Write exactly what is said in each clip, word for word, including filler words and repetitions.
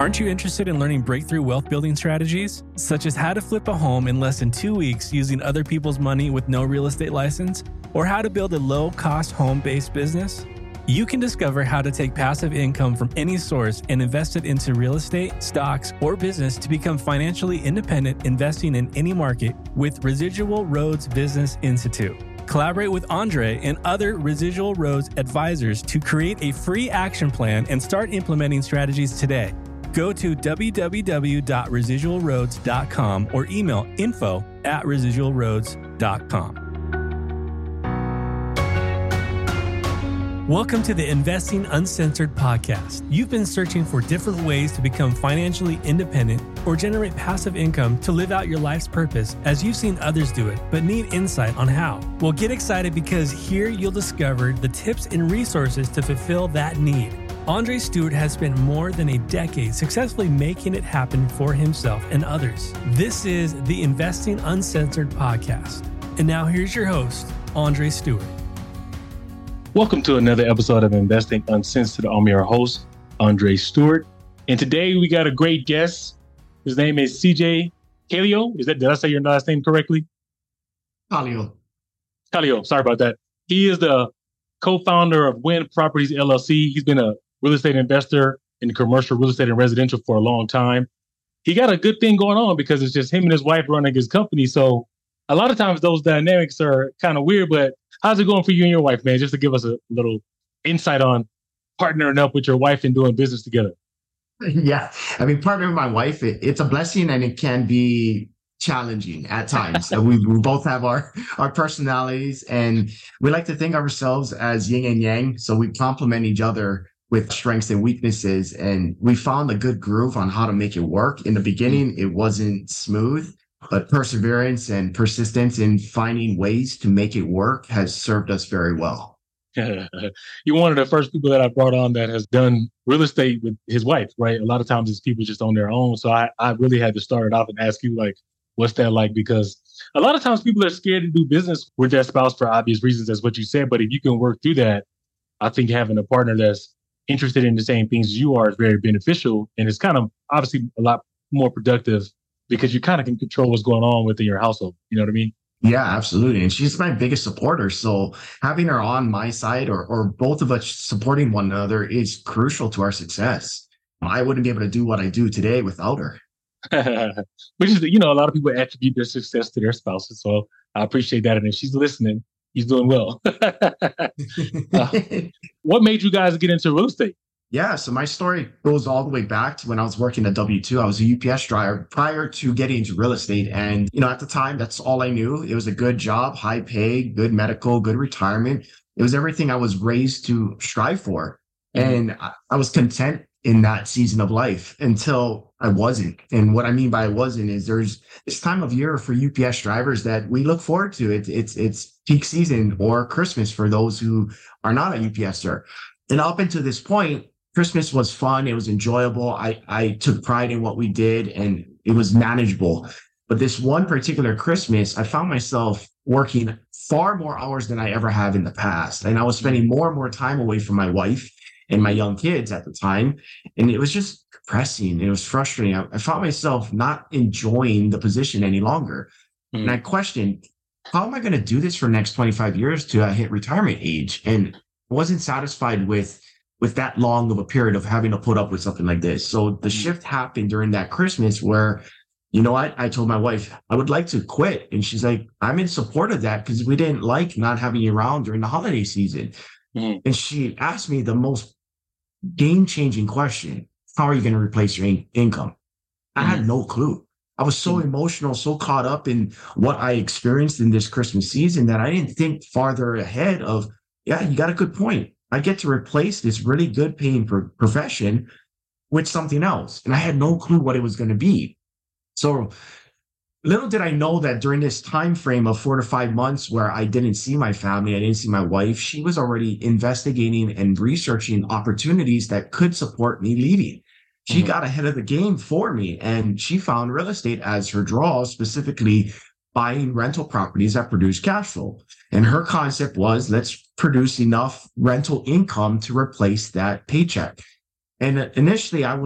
Aren't you interested in learning breakthrough wealth building strategies, such as how to flip a home in less than two weeks using other people's money with no real estate license, or how to build a low-cost home-based business? You can discover how to take passive income from any source and invest it into real estate, stocks, or business to become financially independent investing in any market with Residual Roads Business Institute. Collaborate with Andre and other Residual Roads advisors to create a free action plan and start implementing strategies today. Go to w w w dot residual roads dot com or email info at residual roads dot com. Welcome to the Investing Uncensored podcast. You've been searching for different ways to become financially independent or generate passive income to live out your life's purpose as you've seen others do it, but need insight on how. Well, get excited because here you'll discover the tips and resources to fulfill that need. Andre Stewart has spent more than a decade successfully making it happen for himself and others. This is the Investing Uncensored podcast. And now here's your host, Andre Stewart. Welcome to another episode of Investing Uncensored. I'm your host, Andre Stewart. And today we got a great guest. His name is C J Kallio. Is that, did I say your last name correctly? Kallio. Kallio, sorry about that. He is the co-founder of Wynn Properties, L L C. He's been a real estate investor in commercial real estate and residential for a long time. He got a good thing going on because it's just him and his wife running his company. So a lot of times those dynamics are kind of weird, but how's it going for you and your wife, man? Just to give us a little insight on partnering up with your wife and doing business together. Yeah. I mean, partnering with my wife, it, it's a blessing and it can be challenging at times. we, we both have our, our personalities and we like to think of ourselves as yin and yang. So we complement each other with strengths and weaknesses. And we found a good groove on how to make it work. In the beginning, it wasn't smooth. But perseverance and persistence in finding ways to make it work has served us very well. You're one of the first people that I brought on that has done real estate with his wife, right? A lot of times it's people just on their own. So I, I really had to start it off and ask you, like, what's that like? Because a lot of times people are scared to do business with their spouse for obvious reasons, as what you said. But if you can work through that, I think having a partner that's interested in the same things as you are is very beneficial. And it's kind of obviously a lot more productive because you kind of can control what's going on within your household. You know what I mean? Yeah, absolutely. And she's my biggest supporter. So having her on my side or, or both of us supporting one another is crucial to our success. I wouldn't be able to do what I do today without her. Which is, you know, a lot of people attribute their success to their spouses. So I appreciate that. And if she's listening, he's doing well. uh, what made you guys get into real estate? Yeah, so my story goes all the way back to when I was working at W two. I was a U P S driver prior to getting into real estate. And, you know, at the time, that's all I knew. It was a good job, high pay, good medical, good retirement. It was everything I was raised to strive for. Mm-hmm. And I, I was content in that season of life until I wasn't. And what I mean by I wasn't is there's this time of year for U P S drivers that we look forward to. It, it's, it's peak season or Christmas for those who are not a UPSer. And up until this point, Christmas was fun. It was enjoyable. I, I took pride in what we did and it was manageable. But this one particular Christmas, I found myself working far more hours than I ever have in the past. And I was spending more and more time away from my wife and my young kids at the time. And it was just depressing. It was frustrating. I, I found myself not enjoying the position any longer. Mm. And I questioned, how am I going to do this for the next twenty-five years to uh, hit retirement age? And I wasn't satisfied with with that long of a period of having to put up with something like this. So the shift happened during that Christmas where, you know what, I told my wife, I would like to quit. And she's like, I'm in support of that because we didn't like not having you around during the holiday season. Mm-hmm. And she asked me the most game-changing question. How are you going to replace your in- income? Mm-hmm. I had no clue. I was so mm-hmm. emotional, so caught up in what I experienced in this Christmas season that I didn't think farther ahead of, yeah, you got a good point. I get to replace this really good paying pro- profession with something else. And I had no clue what it was going to be. So little did I know that during this time frame of four to five months where I didn't see my family, I didn't see my wife, she was already investigating and researching opportunities that could support me leaving. She mm-hmm. got ahead of the game for me and she found real estate as her draw, specifically buying rental properties that produce cash flow. And her concept was, let's produce enough rental income to replace that paycheck. And initially I was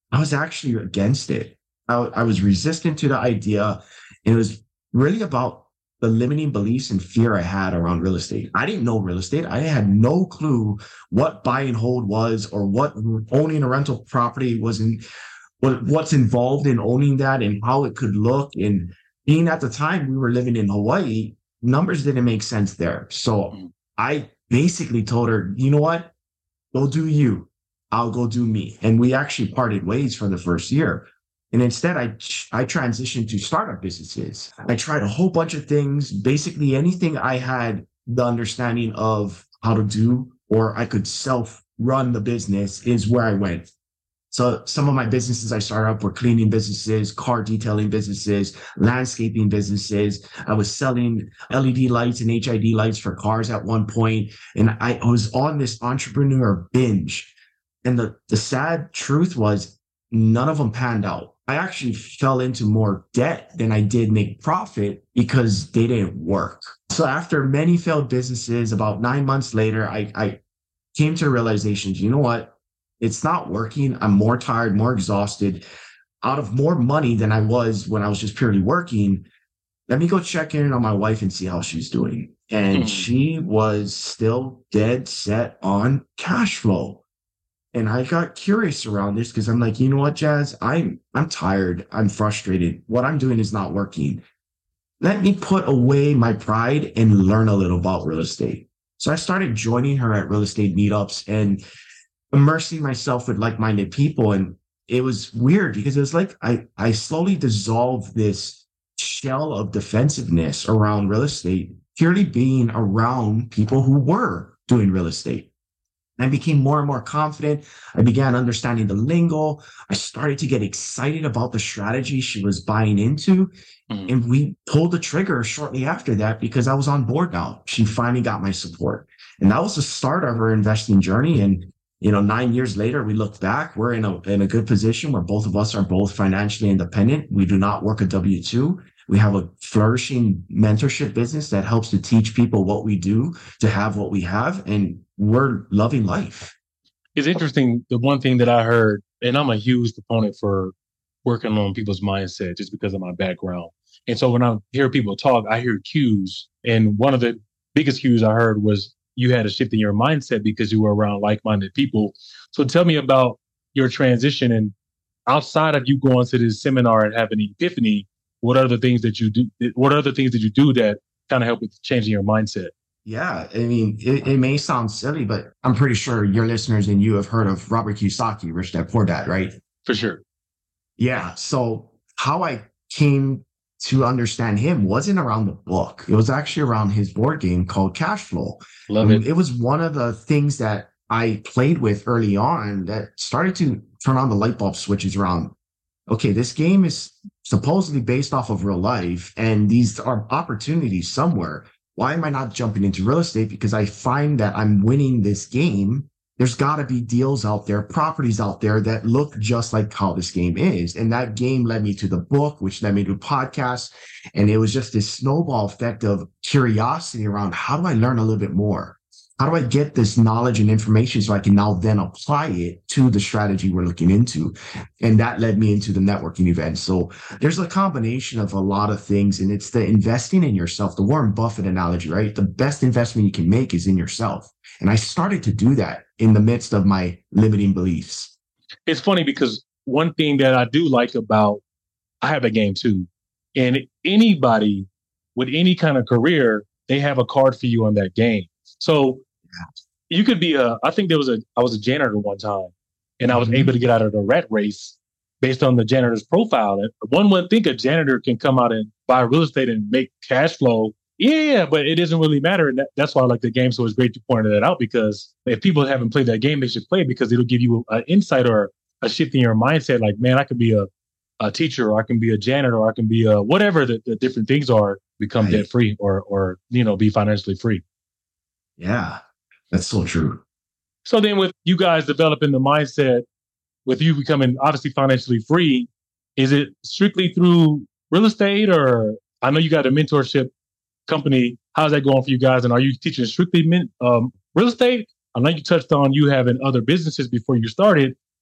I was actually against it. I, I was resistant to the idea. And it was really about the limiting beliefs and fear I had around real estate. I didn't know real estate. I had no clue what buy and hold was or what owning a rental property was in, what, what's involved in owning that and how it could look. And being at the time we were living in Hawaii, numbers didn't make sense there. So I basically told her, you know what? Go do you. I'll go do me. And we actually parted ways for the first year. And instead, I I transitioned to startup businesses. I tried a whole bunch of things, basically anything I had the understanding of how to do, or I could self-run the business is where I went. So some of my businesses I started up were cleaning businesses, car detailing businesses, landscaping businesses. I was selling L E D lights and H I D lights for cars at one point. And I was on this entrepreneur binge. And the, the sad truth was none of them panned out. I actually fell into more debt than I did make profit because they didn't work. So after many failed businesses, about nine months later, I, I came to a realization, you know what? It's not working. I'm more tired, more exhausted, out of more money than I was when I was just purely working. Let me go check in on my wife and see how she's doing. And mm. she was still dead set on cash flow. And I got curious around this because I'm like, you know what, Jazz, I'm I'm tired. I'm frustrated. What I'm doing is not working. Let me put away my pride and learn a little about real estate. So I started joining her at real estate meetups and immersing myself with like-minded people. And it was weird because it was like I, I slowly dissolved this shell of defensiveness around real estate, purely being around people who were doing real estate. I became more and more confident. I began understanding the lingo. I started to get excited about the strategy she was buying into. Mm-hmm. And we pulled the trigger shortly after that because I was on board now. She finally got my support. And that was the start of her investing journey. And, you know, nine years later, we look back, we're in a, in a good position where both of us are both financially independent. We do not work a W two. We have a flourishing mentorship business that helps to teach people what we do to have what we have. And we're loving life. It's interesting. The one thing that I heard, and I'm a huge proponent for working on people's mindset just because of my background. And so when I hear people talk, I hear cues. And one of the biggest cues I heard was you had a shift in your mindset because you were around like-minded people. So tell me about your transition. And outside of you going to this seminar and having an epiphany, what are the things that you do? What are the things that you do that kind of help with changing your mindset? Yeah, I mean, it, it may sound silly, but I'm pretty sure your listeners and you have heard of Robert Kiyosaki, Rich Dad Poor Dad, right? For sure. Yeah. So how I came to understand him wasn't around the book. It was actually around his board game called Cash Flow. Love it. It was one of the things that I played with early on that started to turn on the light bulb switches around. Okay, this game is supposedly based off of real life, and these are opportunities somewhere. Why am I not jumping into real estate? Because I find that I'm winning this game. There's got to be deals out there, properties out there that look just like how this game is. And that game led me to the book, which led me to podcasts. And it was just this snowball effect of curiosity around how do I learn a little bit more? How do I get this knowledge and information so I can now then apply it to the strategy we're looking into? And that led me into the networking event. So there's a combination of a lot of things, and it's the investing in yourself, the Warren Buffett analogy, right? The best investment you can make is in yourself. And I started to do that in the midst of my limiting beliefs. It's funny because one thing that I do like about, I have a game too, and anybody with any kind of career, they have a card for you on that game. So you could be a, I think there was a, I was a janitor one time, and I was mm-hmm. able to get out of the rat race based on the janitor's profile. And one would think a janitor can come out and buy real estate and make cash flow. Yeah, but it doesn't really matter. And that, that's why I like the game. So it's great you pointed that out, because if people haven't played that game, they should play it because it'll give you an insight or a shift in your mindset. Like, man, I could be a, a teacher, or I can be a janitor, or I can be a whatever the, the different things are, become right. debt free or, or, you know, be financially free. Yeah, that's so true. So then with you guys developing the mindset, with you becoming obviously financially free, is it strictly through real estate? Or I know you got a mentorship company. How's that going for you guys? And are you teaching strictly men, um, real estate? I know you touched on you having other businesses before you started.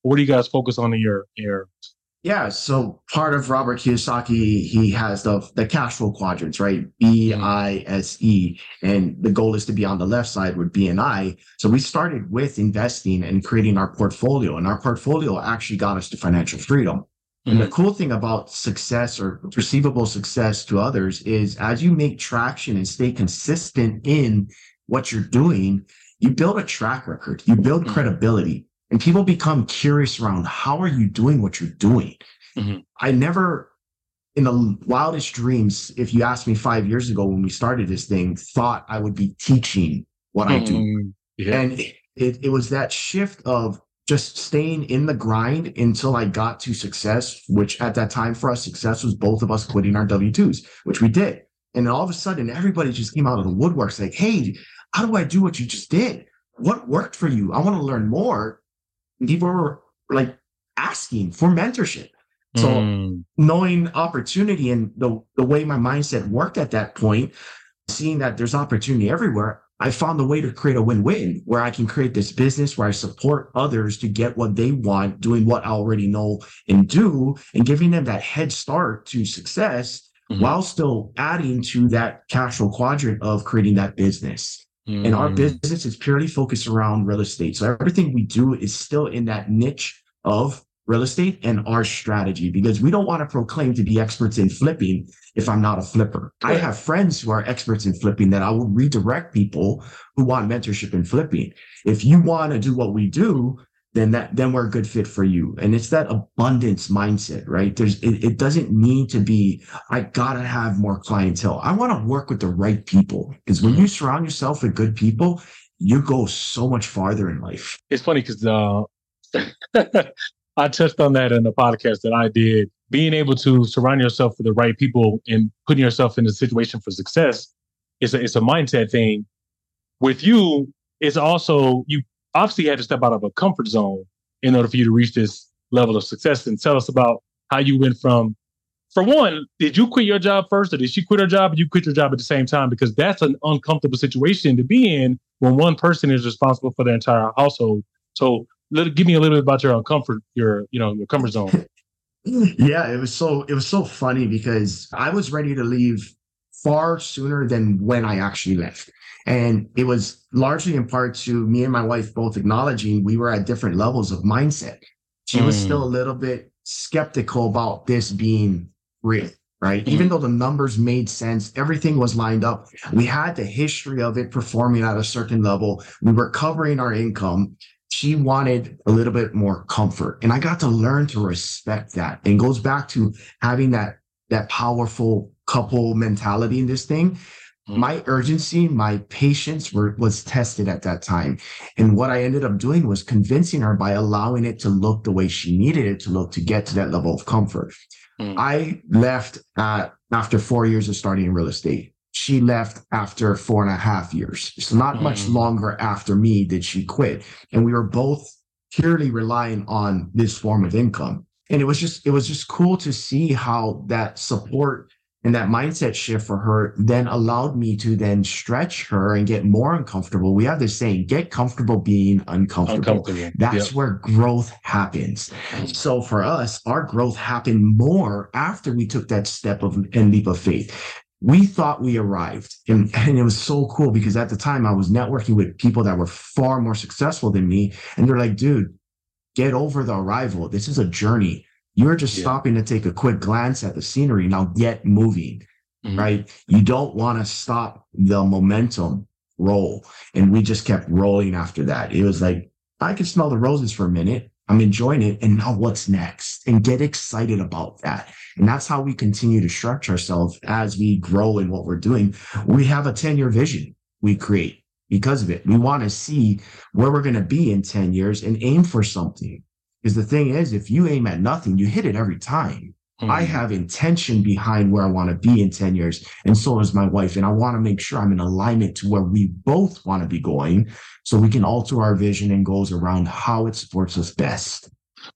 What do you guys focus on in your your? Yeah, so part of Robert Kiyosaki, he has the the cash flow quadrants, right? B, I, S, E, and the goal is to be on the left side with B and I. So we started with investing and creating our portfolio, and our portfolio actually got us to financial freedom. Mm-hmm. And the cool thing about success or perceivable success to others is as you make traction and stay consistent in what you're doing, you build a track record, you build mm-hmm. credibility. And people become curious around how are you doing what you're doing? Mm-hmm. I never, in the wildest dreams, if you asked me five years ago when we started this thing, thought I would be teaching what mm-hmm. I do. Yeah. And it, it, it was that shift of just staying in the grind until I got to success, which at that time for us, success was both of us quitting our W two's, which we did. And all of a sudden, everybody just came out of the woodworks like, hey, how do I do what you just did? What worked for you? I want to learn more. People were like asking for mentorship. So mm. knowing opportunity and the, the way my mindset worked at that point, seeing that there's opportunity everywhere, I found a way to create a win-win where I can create this business where I support others to get what they want, doing what I already know and do, and giving them that head start to success mm-hmm. while still adding to that cash flow quadrant of creating that business. And our business is purely focused around real estate. So everything we do is still in that niche of real estate and our strategy, because we don't want to proclaim to be experts in flipping if I'm not a flipper. Right. I have friends who are experts in flipping that I will redirect people who want mentorship in flipping. If you want to do what we do, then that then we're a good fit for you. And it's that abundance mindset, right? There's it, it doesn't need to be, I gotta have more clientele. I want to work with the right people, because when you surround yourself with good people, you go so much farther in life. It's funny because uh, I touched on that in the podcast that I did. Being able to surround yourself with the right people and putting yourself in a situation for success is a, it's a mindset thing. With you, it's also you. Obviously, you had to step out of a comfort zone in order for you to reach this level of success. And tell us about how you went from, for one, did you quit your job first, or did she quit her job and you quit your job at the same time? Because that's an uncomfortable situation to be in when one person is responsible for the entire household. So little, give me a little bit about your uncomfort, your, you know, your comfort zone. Yeah, it was so, it was so funny because I was ready to leave far sooner than when I actually left. And it was largely in part to me and my wife both acknowledging we were at different levels of mindset. She mm. was still a little bit skeptical about this being real, right? Mm. Even though the numbers made sense, everything was lined up. We had the history of it performing at a certain level. We were covering our income. She wanted a little bit more comfort. And I got to learn to respect that. And it goes back to having that, that powerful couple mentality in this thing. My urgency, my patience were, was tested at that time. And what I ended up doing was convincing her by allowing it to look the way she needed it to look to get to that level of comfort. Mm. I left uh, after four years of starting in real estate. She left after four and a half years. So not mm. much longer after me did she quit. And we were both purely relying on this form of income. And it was just, it was just cool to see how that support and that mindset shift for her then allowed me to then stretch her and get more uncomfortable. We have this saying, get comfortable being uncomfortable. uncomfortable. That's yep. where growth happens. So for us, our growth happened more after we took that step of and leap of faith. We thought we arrived. And, and it was so cool because at the time I was networking with people that were far more successful than me. And they're like, dude, get over the arrival. This is a journey. You're just yeah. stopping to take a quick glance at the scenery. Now get moving, mm-hmm. right? You don't want to stop the momentum roll. And we just kept rolling after that. It was like, I could smell the roses for a minute. I'm enjoying it. And now what's next? And get excited about that. And that's how we continue to structure ourselves as we grow in what we're doing. We have a ten-year vision we create because of it. We want to see where we're going to be in ten years and aim for something. Because the thing is, if you aim at nothing, you hit it every time. Mm-hmm. I have intention behind where I want to be in ten years. And so does my wife. And I want to make sure I'm in alignment to where we both want to be going so we can alter our vision and goals around how it supports us best.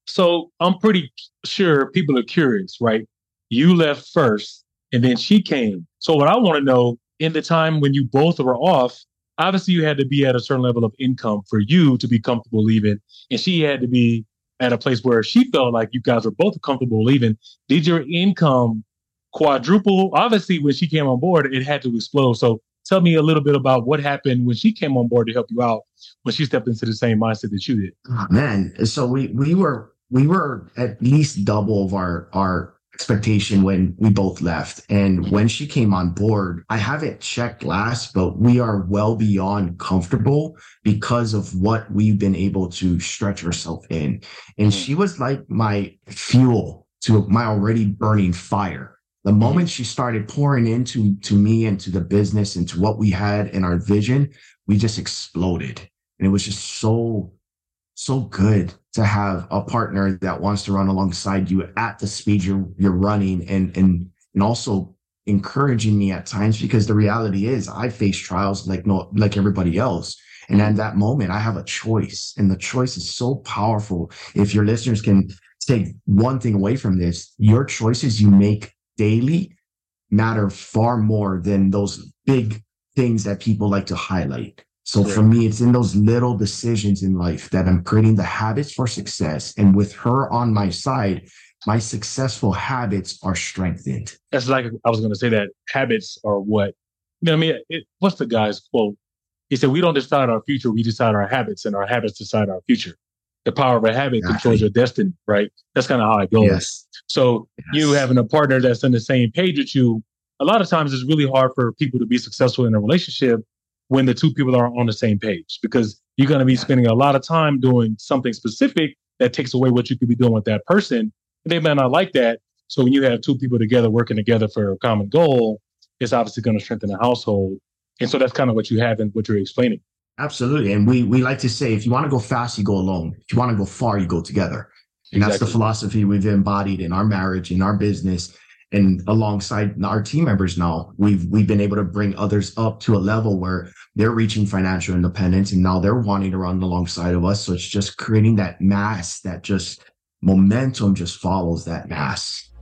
So I'm pretty sure people are curious, right? You left first and then she came. So what I want to know, in the time when you both were off, obviously you had to be at a certain level of income for you to be comfortable leaving. And she had to be at a place where she felt like you guys were both comfortable leaving. Did your income quadruple? Obviously, when she came on board, it had to explode. So tell me a little bit about what happened when she came on board to help you out, when she stepped into the same mindset that you did. Oh, man, so we we were we were at least double of our our expectation when we both left. And when she came on board, I haven't checked last, but we are well beyond comfortable because of what we've been able to stretch ourselves in. And she was like my fuel to my already burning fire. The moment she started pouring into to me and to the business and to what we had in our vision, we just exploded. And it was just so, so good to have a partner that wants to run alongside you at the speed you're you're running, and and and also encouraging me at times, because the reality is I face trials like no like everybody else. And at that moment, I have a choice, and the choice is so powerful. If your listeners can take one thing away from this, your choices you make daily matter far more than those big things that people like to highlight. So for me, it's in those little decisions in life that I'm creating the habits for success. And with her on my side, my successful habits are strengthened. That's like, I was going to say that habits are what, you know what I mean? It, what's the guy's quote? He said, we don't decide our future, we decide our habits, and our habits decide our future. The power of a habit exactly. controls your destiny, right? That's kind of how it goes. Yes. So yes. you having a partner that's on the same page with you, a lot of times it's really hard for people to be successful in a relationship when the two people are on the same page, because you're going to be spending a lot of time doing something specific that takes away what you could be doing with that person. And they might not like that. So when you have two people together working together for a common goal, it's obviously going to strengthen the household. And so that's kind of what you have and what you're explaining. Absolutely. And we we like to say, if you want to go fast, you go alone. If you want to go far, you go together. And exactly. that's the philosophy we've embodied in our marriage, in our business, and alongside our team members now. We've we've been able to bring others up to a level where they're reaching financial independence, and now they're wanting to run alongside of us. So it's just creating that mass, that just momentum just follows that mass.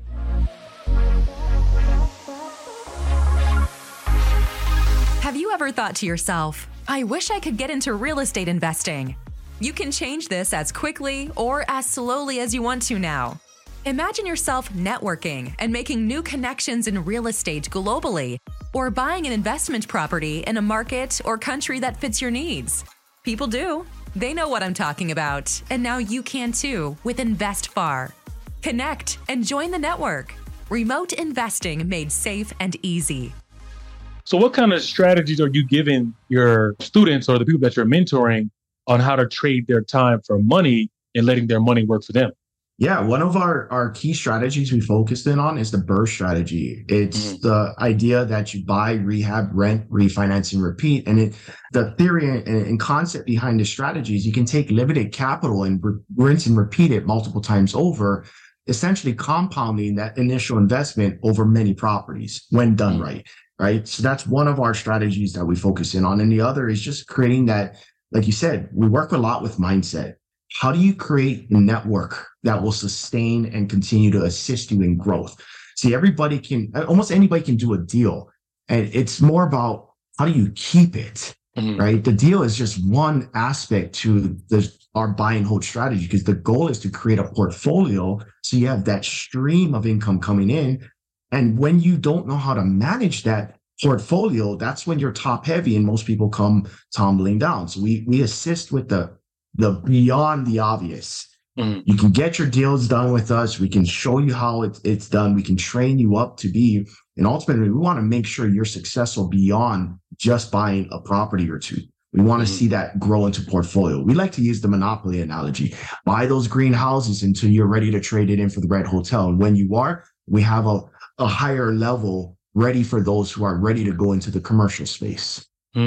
Have you ever thought to yourself, I wish I could get into real estate investing? You can change this as quickly or as slowly as you want to now. Imagine yourself networking and making new connections in real estate globally, or buying an investment property in a market or country that fits your needs. People do. They know what I'm talking about, and now you can too with InvestFar. Connect and join the network. Remote investing made safe and easy. So what kind of strategies are you giving your students or the people that you're mentoring on how to trade their time for money and letting their money work for them? Yeah, one of our, our key strategies we focused in on is the BRRRR strategy. It's mm-hmm. the idea that you buy, rehab, rent, refinance, and repeat. And it, the theory and, and concept behind the strategy is you can take limited capital and re- rinse and repeat it multiple times over, essentially compounding that initial investment over many properties when done mm-hmm. right. Right. So that's one of our strategies that we focus in on. And the other is just creating that, like you said, we work a lot with mindset. How do you create a network that will sustain and continue to assist you in growth? See, everybody can, almost anybody can do a deal. And it's more about how do you keep it, mm-hmm. right? The deal is just one aspect to the, our buy and hold strategy, because the goal is to create a portfolio so you have that stream of income coming in. And when you don't know how to manage that portfolio, that's when you're top heavy and most people come tumbling down. So we we assist with the the beyond the obvious. Mm. You can get your deals done with us. We can show you how it's it's done. We can train you up to be, and ultimately we want to make sure you're successful beyond just buying a property or two. We want to mm. see that grow into portfolio. We like to use the monopoly analogy. Buy those green houses until you're ready to trade it in for the red hotel. And when you are, we have a a higher level ready for those who are ready to go into the commercial space.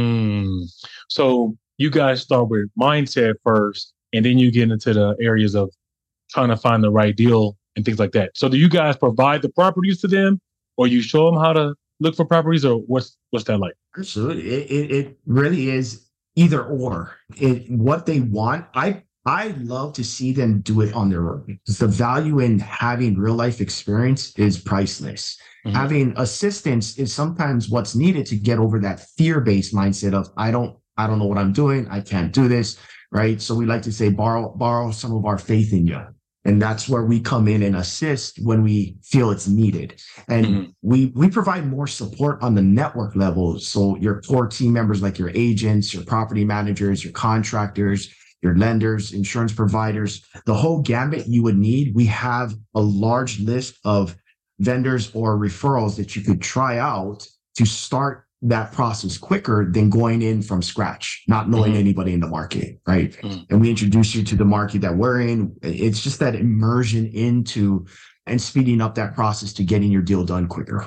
Mm. So you guys start with mindset first, and then you get into the areas of trying to find the right deal and things like that. So do you guys provide the properties to them, or you show them how to look for properties, or what's what's that like? Absolutely. It, it, it really is either or. It, what they want, I I love to see them do it on their own. The value in having real life experience is priceless. Mm-hmm. Having assistance is sometimes what's needed to get over that fear-based mindset of, I don't, I don't know what I'm doing. I can't do this. right? So we like to say, borrow, borrow some of our faith in you. And that's where we come in and assist when we feel it's needed. And mm-hmm. we, we provide more support on the network level. So your core team members, like your agents, your property managers, your contractors, your lenders, insurance providers, the whole gambit you would need. We have a large list of vendors or referrals that you could try out to start that process quicker than going in from scratch, not knowing mm-hmm. anybody in the market, right? Mm-hmm. And we introduce you to the market that we're in. It's just that immersion into and speeding up that process to getting your deal done quicker.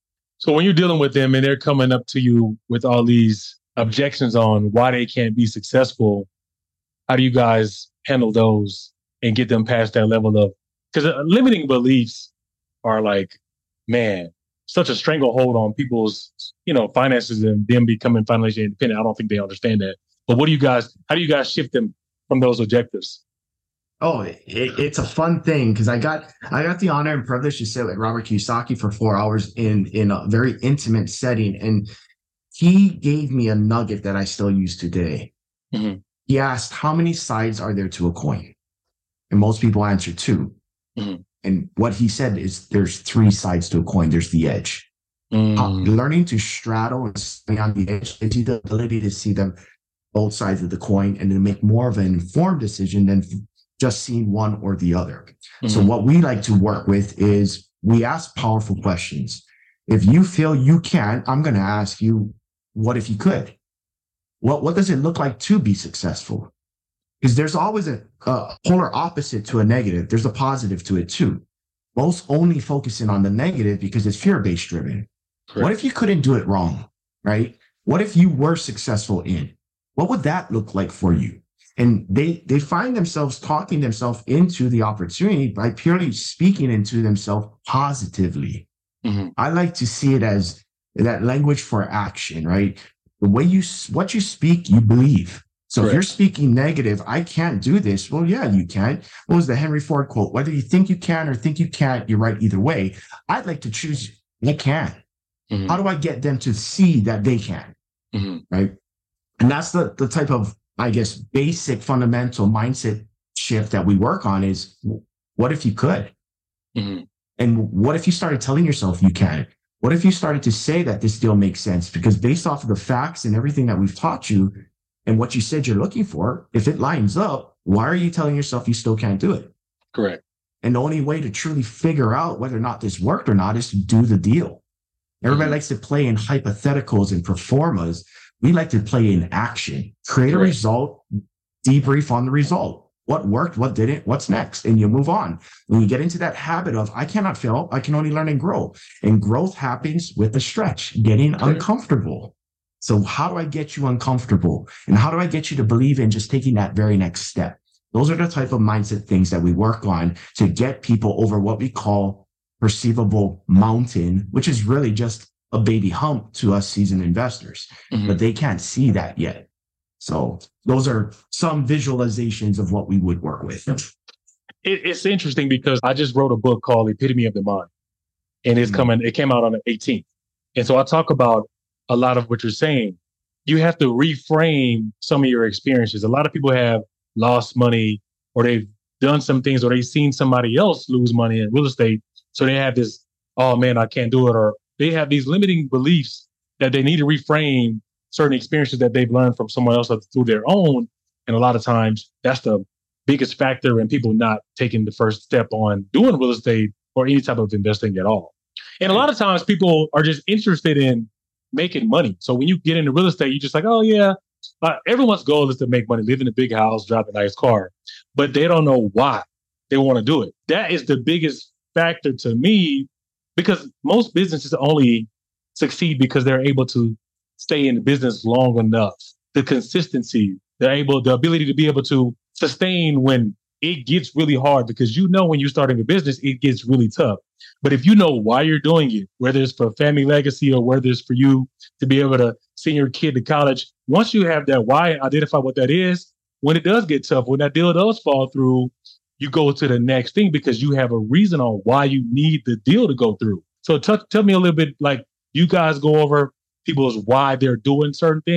So when you're dealing with them and they're coming up to you with all these objections on why they can't be successful, how do you guys handle those and get them past that level of, because limiting beliefs are like, man, such a stranglehold on people's, you know, finances and them becoming financially independent. I don't think they understand that. But what do you guys, how do you guys shift them from those objectives? Oh, it, it's a fun thing because I got I got the honor and privilege to sit with Robert Kiyosaki for four hours in in a very intimate setting, and he gave me a nugget that I still use today. Mm-hmm. He asked, "How many sides are there to a coin?" And most people answer two. Mm-hmm. And what he said is there's three sides to a coin. There's the edge. Mm. Uh, learning to straddle and stay on the edge gives you the ability to see them both sides of the coin and to make more of an informed decision than just seeing one or the other. Mm-hmm. So what we like to work with is we ask powerful questions. If you feel you can't, I'm going to ask you, what if you could? What, what does it look like to be successful? Because there's always a, a polar opposite to a negative. There's a positive to it too. Most only focusing on the negative because it's fear-based driven. Correct. What if you couldn't do it wrong, right? What if you were successful in? What would that look like for you? And they they find themselves talking themselves into the opportunity by purely speaking into themselves positively. Mm-hmm. I like to see it as that language for action, right? The way you, what you speak, you believe. So Correct. If you're speaking negative, I can't do this. Well, yeah, you can. What was the Henry Ford quote? Whether you think you can or think you can't, you're right either way. I'd like to choose, I can. Mm-hmm. How do I get them to see that they can? Mm-hmm. Right? And that's the, the type of, I guess, basic fundamental mindset shift that we work on is, what if you could? Mm-hmm. And what if you started telling yourself you can? What if you started to say that this deal makes sense? Because based off of the facts and everything that we've taught you, and what you said you're looking for, if it lines up, why are you telling yourself you still can't do it? Correct. And the only way to truly figure out whether or not this worked or not is to do the deal. Everybody mm-hmm. likes to play in hypotheticals and performas. We like to play in action, create Correct. A result, debrief on the result. What worked, what didn't, what's next? And you move on. When you get into that habit of, I cannot fail, I can only learn and grow. And growth happens with the stretch, getting Correct. Uncomfortable. So how do I get you uncomfortable? And how do I get you to believe in just taking that very next step? Those are the type of mindset things that we work on to get people over what we call perceivable mountain, which is really just a baby hump to us seasoned investors, mm-hmm. but they can't see that yet. So those are some visualizations of what we would work with. It, it's interesting because I just wrote a book called Epitome of the Mind, and it's mm-hmm. coming, it came out on the eighteenth. And so I talk about a lot of what you're saying. You have to reframe some of your experiences. A lot of people have lost money, or they've done some things, or they've seen somebody else lose money in real estate. So they have this, oh man, I can't do it. Or they have these limiting beliefs that they need to reframe certain experiences that they've learned from someone else through their own. And a lot of times that's the biggest factor in people not taking the first step on doing real estate or any type of investing at all. And a lot of times people are just interested in making money. So when you get into real estate, you're just like, oh yeah, uh, everyone's goal is to make money, live in a big house, drive a nice car, but they don't know why they want to do it. That is the biggest factor to me, because most businesses only succeed because they're able to stay in the business long enough. The consistency, they're able, the ability to be able to sustain when it gets really hard, because you know when you're starting a business, it gets really tough. But if you know why you're doing it, whether it's for family legacy or whether it's for you to be able to send your kid to college, once you have that why, identify what that is, when it does get tough, when that deal does fall through, you go to the next thing because you have a reason on why you need the deal to go through. So t- tell me a little bit, like, you guys go over people's why they're doing certain things.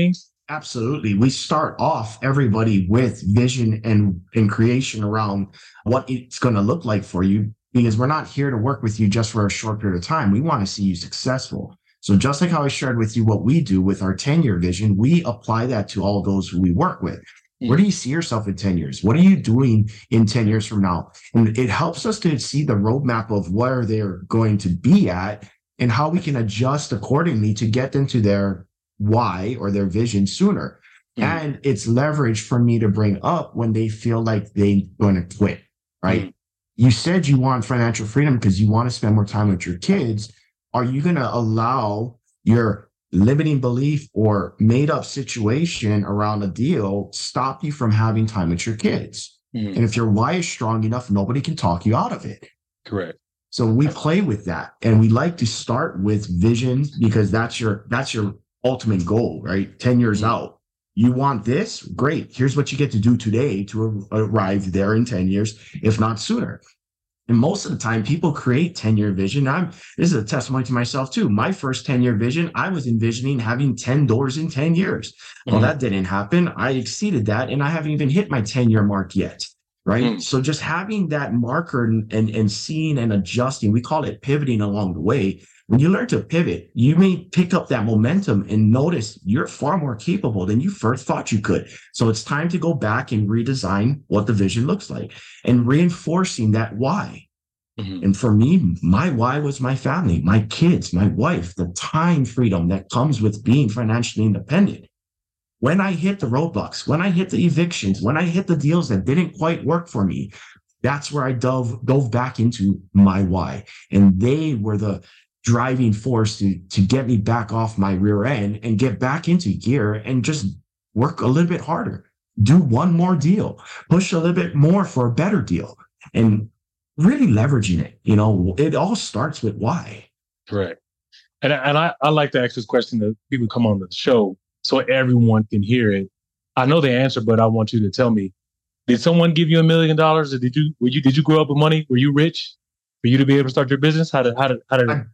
Absolutely. We start off everybody with vision and, and creation around what it's going to look like for you, because we're not here to work with you just for a short period of time. We want to see you successful. So just like how I shared with you what we do with our ten-year vision, we apply that to all those who we work with. Mm-hmm. Where do you see yourself in ten years? What are you doing in ten years from now? And it helps us to see the roadmap of where they're going to be at and how we can adjust accordingly to get them to their why or their vision sooner. Mm-hmm. And it's leverage for me to bring up when they feel like they're going to quit, right? Mm-hmm. You said you want financial freedom because you want to spend more time with your kids. Are you going to allow your limiting belief or made up situation around a deal stop you from having time with your kids? Mm-hmm. And if your why is strong enough, nobody can talk you out of it. Correct. So we play with that, and we like to start with vision because that's your, that's your ultimate goal, right? ten years mm-hmm. out. You want this? Great. Here's what you get to do today to arrive there in ten years, if not sooner. And most of the time, people create ten-year vision. I'm, this is a testimony to myself, too. My first ten-year vision, I was envisioning having ten doors in ten years. Mm-hmm. Well, that didn't happen. I exceeded that, and I haven't even hit my ten-year mark yet, right? Mm-hmm. So just having that marker and, and, and seeing and adjusting, we call it pivoting along the way. When you learn to pivot, you may pick up that momentum and notice you're far more capable than you first thought you could. So it's time to go back and redesign what the vision looks like and reinforcing that why. Mm-hmm. And for me, my why was my family, my kids, my wife, the time freedom that comes with being financially independent. When I hit the roadblocks, when I hit the evictions, when I hit the deals that didn't quite work for me, that's where I dove, dove back into my why. And they were the driving force to, to get me back off my rear end and get back into gear and just work a little bit harder, do one more deal, push a little bit more for a better deal, and really leveraging it. You know, it all starts with why. Correct. And, and I, I like to ask this question to people who come on the show so everyone can hear it. I know the answer, but I want you to tell me, did someone give you a million dollars? Or did you, were you, did you grow up with money? Were you rich for you to be able to start your business? How did, how did, how did, I,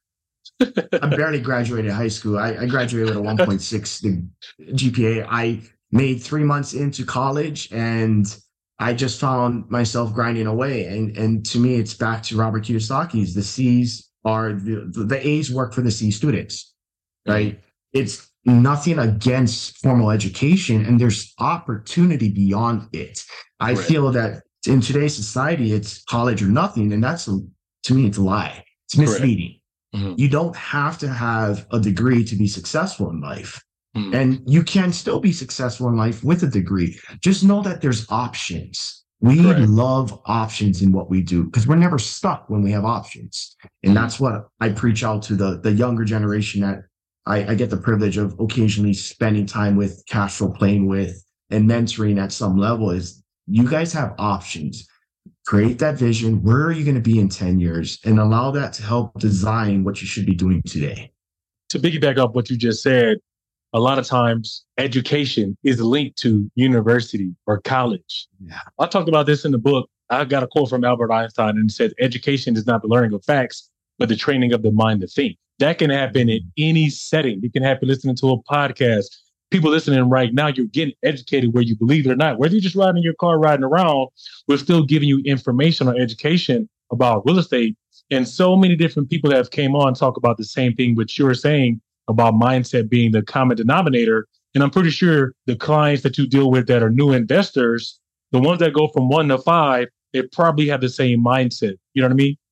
I barely graduated high school. I, I graduated with a one point six G P A. I made three months into college and I just found myself grinding away. And, and to me, it's back to Robert Kiyosaki's. The C's are, the, the A's work for the C students, right? Mm-hmm. It's nothing against formal education, and there's opportunity beyond it. I right. feel that in today's society, it's college or nothing. And that's, a, to me, it's a lie. It's misleading. Mm-hmm. You don't have to have a degree to be successful in life. Mm-hmm. And you can still be successful in life with a degree. Just know that there's options. We Correct. love options in what we do because we're never stuck when we have options. And mm-hmm. that's what I preach out to the, the younger generation that I, I get the privilege of occasionally spending time with, cash flow playing with, and mentoring at some level is you guys have options. Create that vision. Where are you going to be in ten years? And allow that to help design what you should be doing today. To piggyback off what you just said, a lot of times education is linked to university or college. Yeah. I talked about this in the book. I got a quote from Albert Einstein and it says, education is not the learning of facts, but the training of the mind to think. That can happen in any setting. It can happen listening to a podcast. People listening right now, you're getting educated where you believe it or not. Whether you're just riding your car, riding around, we're still giving you information on education about real estate. And so many different people that have came on talk about the same thing, which you're saying about mindset being the common denominator. And I'm pretty sure the clients that you deal with that are new investors, the ones that go from one to five, they probably have the same mindset. You know what I mean?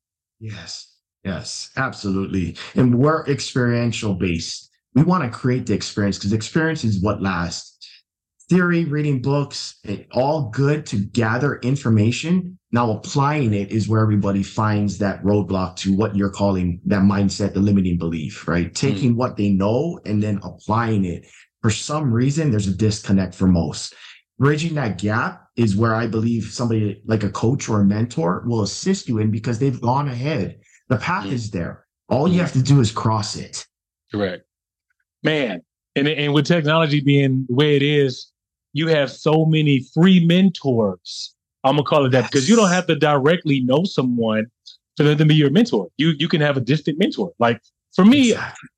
Yes. Yes, absolutely. And we're experiential based. We want to create the experience because experience is what lasts. Theory, reading books, it, all good to gather information. Now applying it is where everybody finds that roadblock to what you're calling that mindset, the limiting belief, right? Taking mm-hmm. what they know and then applying it. For some reason, there's a disconnect for most. Bridging that gap is where I believe somebody like a coach or a mentor will assist you in because they've gone ahead. The path mm-hmm. is there. All you have to do is cross it. Correct. Man, and, and with technology being the way it is, you have so many free mentors. I'm going to call it that because yes. you don't have to directly know someone for them to be your mentor. You you can have a distant mentor. Like for me, exactly.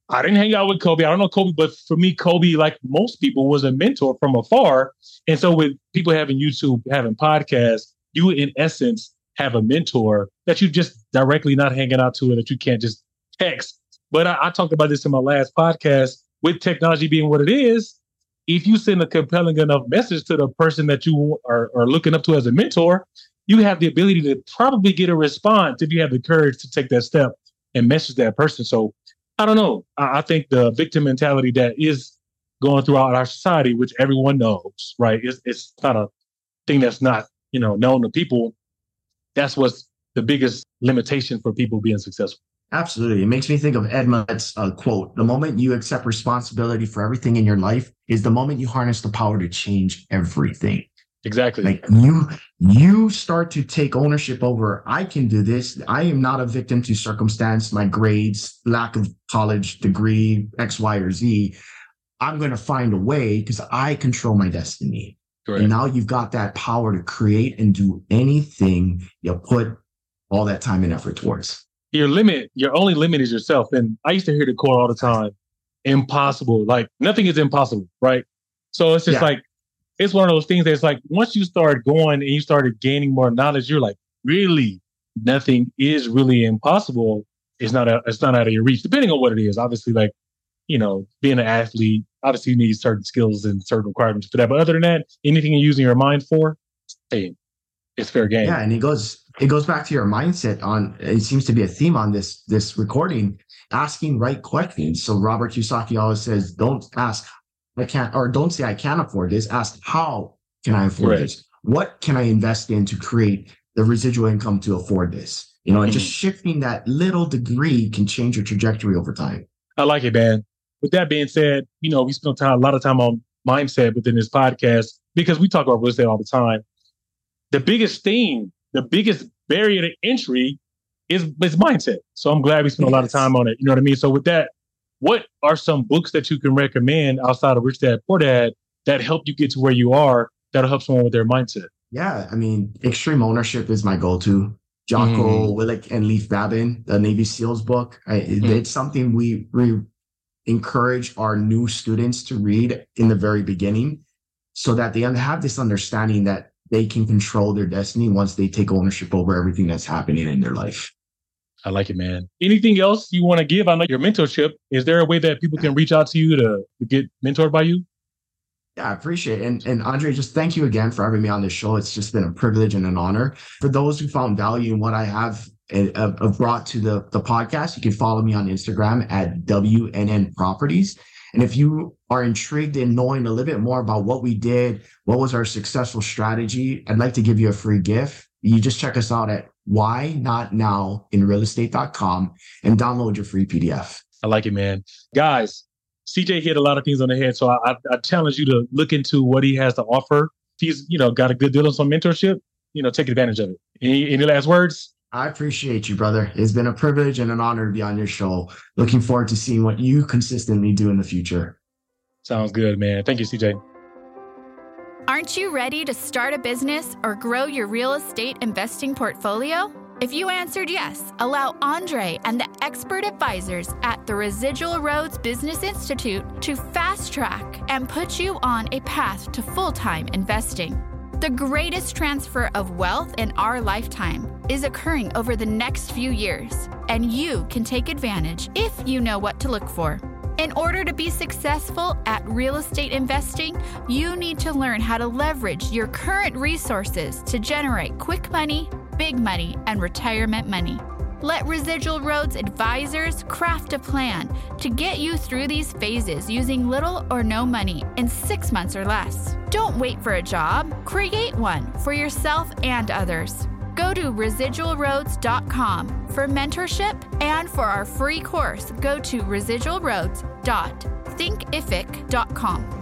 I didn't hang out with Kobe. I don't know Kobe, but for me, Kobe, like most people, was a mentor from afar. And so with people having YouTube, having podcasts, you in essence have a mentor that you just directly not hanging out to and that you can't just text. But I, I talked about this in my last podcast. With technology being what it is, if you send a compelling enough message to the person that you are, are looking up to as a mentor, you have the ability to probably get a response if you have the courage to take that step and message that person. So I don't know. I, I think the victim mentality that is going throughout our society, which everyone knows, right? It's, it's not a thing that's not, you know, known to people. That's what's the biggest limitation for people being successful. Absolutely. It makes me think of Ed Mylett uh, quote, the moment you accept responsibility for everything in your life is the moment you harness the power to change everything. Exactly. Like you, you start to take ownership over, I can do this. I am not a victim to circumstance, my grades, lack of college degree, X, Y, or Z. I'm going to find a way because I control my destiny. Correct. And now you've got that power to create and do anything you put all that time and effort towards. Your limit, your only limit is yourself. And I used to hear the quote all the time, impossible. Like nothing is impossible, right? So it's just yeah. like, it's one of those things that's like, once you start going and you started gaining more knowledge, you're like, really, nothing is really impossible. It's not, a, it's not out of your reach, depending on what it is. Obviously, like, you know, being an athlete, obviously you need certain skills and certain requirements for that. But other than that, anything you're using your mind for, hey, it's fair game. Yeah, and it goes it goes back to your mindset on, it seems to be a theme on this this recording, asking right questions. So Robert Kiyosaki always says, don't ask, I can't, or don't say I can't afford this. Ask, how can I afford right. this? What can I invest in to create the residual income to afford this? You know, and mm-hmm. just shifting that little degree can change your trajectory over time. I like it, man. With that being said, you know, we spend time, a lot of time on mindset within this podcast because we talk about real estate all the time. The biggest thing, the biggest barrier to entry is, is mindset. So I'm glad we spent yes. a lot of time on it. You know what I mean? So with that, what are some books that you can recommend outside of Rich Dad Poor Dad that help you get to where you are, that'll help someone with their mindset? Yeah, I mean, Extreme Ownership is my go-to. Jocko mm. Willink and Leif Babin, the Navy SEALs book. I, mm. It's something we, we encourage our new students to read in the very beginning so that they have this understanding that they can control their destiny once they take ownership over everything that's happening in their life. I like it, man. Anything else you want to give? I know your mentorship. Is there a way that people can reach out to you to, to get mentored by you? Yeah, I appreciate it. And, and Andre, just thank you again for having me on this show. It's just been a privilege and an honor. For those who found value in what I have uh, brought to the, the podcast, you can follow me on Instagram at W N N Properties. And if you are intrigued in knowing a little bit more about what we did, what was our successful strategy, I'd like to give you a free gift. You just check us out at why not now in real estate dot com and download your free P D F. I like it, man. Guys, C J hit a lot of things on the head. So I, I, I challenge you to look into what he has to offer. If he's, you know, got a good deal on some mentorship, you know, take advantage of it. Any, any last words? I appreciate you, brother. It's been a privilege and an honor to be on your show. Looking forward to seeing what you consistently do in the future. Sounds good, man. Thank you, C J. Aren't you ready to start a business or grow your real estate investing portfolio? If you answered yes, allow Andre and the expert advisors at the Residual Roads Business Institute to fast track and put you on a path to full-time investing. The greatest transfer of wealth in our lifetime is occurring over the next few years, and you can take advantage if you know what to look for. In order to be successful at real estate investing, you need to learn how to leverage your current resources to generate quick money, big money, and retirement money. Let Residual Roads advisors craft a plan to get you through these phases using little or no money in six months or less. Don't wait for a job. Create one for yourself and others. Go to residual roads dot com for mentorship, and for our free course, go to residual roads dot thinkific dot com.